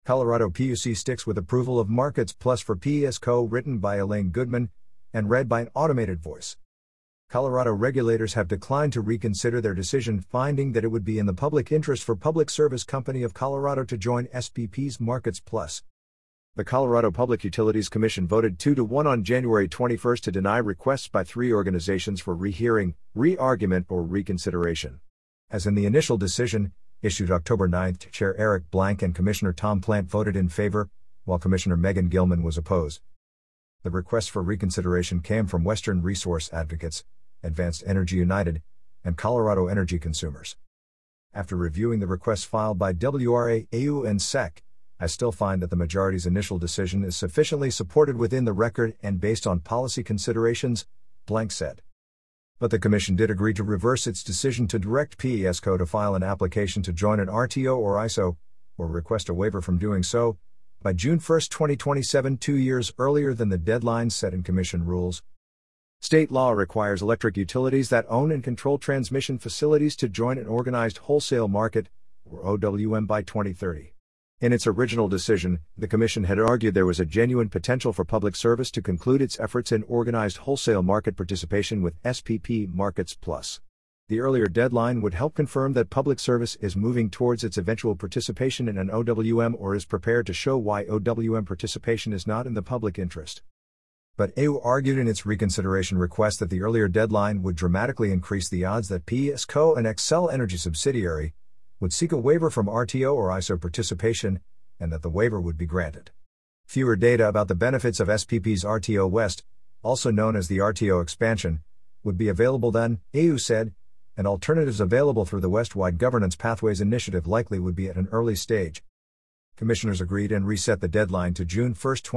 Colorado PUC sticks with approval of Markets Plus for PESCO, written by Elaine Goodman and read by an automated voice. Colorado regulators have declined to reconsider their decision, finding that it would be in the public interest for Public Service Company of Colorado to join SPP's Markets Plus. The Colorado Public Utilities Commission voted 2-1 on January 21 to deny requests by 3 organizations for rehearing, re-argument, or reconsideration. As in the initial decision, issued October 9, Chair Eric Blank and Commissioner Tom Plant voted in favor, while Commissioner Megan Gilman was opposed. The request for reconsideration came from Western Resource Advocates, Advanced Energy United, and Colorado Energy Consumers. After reviewing the requests filed by WRA, AU, and SEC, I still find that the majority's initial decision is sufficiently supported within the record and based on policy considerations, Blank said. But the Commission did agree to reverse its decision to direct PESCO to file an application to join an RTO or ISO, or request a waiver from doing so, by June 1, 2027, 2 years earlier than the deadline set in Commission rules. State law requires electric utilities that own and control transmission facilities to join an organized wholesale market, or OWM, by 2030. In its original decision, the Commission had argued there was a genuine potential for Public Service to conclude its efforts in organized wholesale market participation with SPP Markets Plus. The earlier deadline would help confirm that Public Service is moving towards its eventual participation in an OWM or is prepared to show why OWM participation is not in the public interest. But AU argued in its reconsideration request that the earlier deadline would dramatically increase the odds that PESCO, an Xcel Energy subsidiary, would seek a waiver from RTO or ISO participation, and that the waiver would be granted. Fewer data about the benefits of SPP's RTO West, also known as the RTO expansion, would be available then, AU said, and alternatives available through the West-wide Governance Pathways Initiative likely would be at an early stage. Commissioners agreed and reset the deadline to June 1,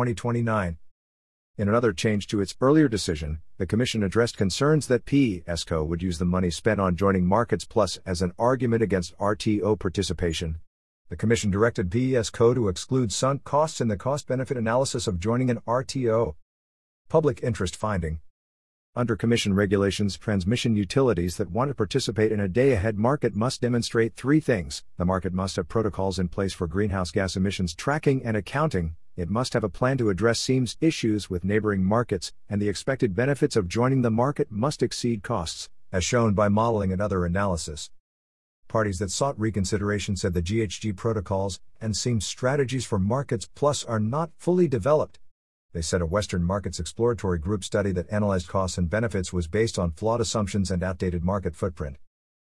2029. In another change to its earlier decision, the Commission addressed concerns that PESCO would use the money spent on joining Markets Plus as an argument against RTO participation. The Commission directed PESCO to exclude sunk costs in the cost-benefit analysis of joining an RTO. Public interest finding. Under Commission regulations, transmission utilities that want to participate in a day-ahead market must demonstrate 3 things. The market must have protocols in place for greenhouse gas emissions tracking and accounting. It must have a plan to address seams issues with neighboring markets, and the expected benefits of joining the market must exceed costs, as shown by modeling and other analysis. Parties that sought reconsideration said the GHG protocols and seam strategies for Markets Plus are not fully developed. They said a Western Markets Exploratory Group study that analyzed costs and benefits was based on flawed assumptions and outdated market footprint.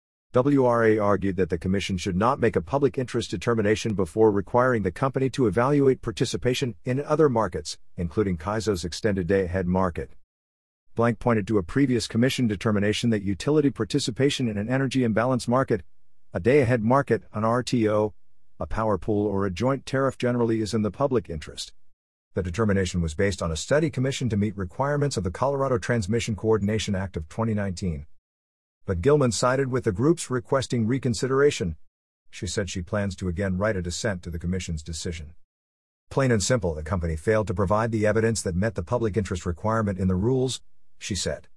WRA argued that the Commission should not make a public interest determination before requiring the company to evaluate participation in other markets, including CAISO's extended day-ahead market. Blank pointed to a previous Commission determination that utility participation in an energy imbalance market, a day-ahead market, an RTO, a power pool, or a joint tariff generally is in the public interest. The determination was based on a study commissioned to meet requirements of the Colorado Transmission Coordination Act of 2019. But Gilman sided with the groups requesting reconsideration. She said she plans to again write a dissent to the Commission's decision. Plain and simple, the company failed to provide the evidence that met the public interest requirement in the rules, she said.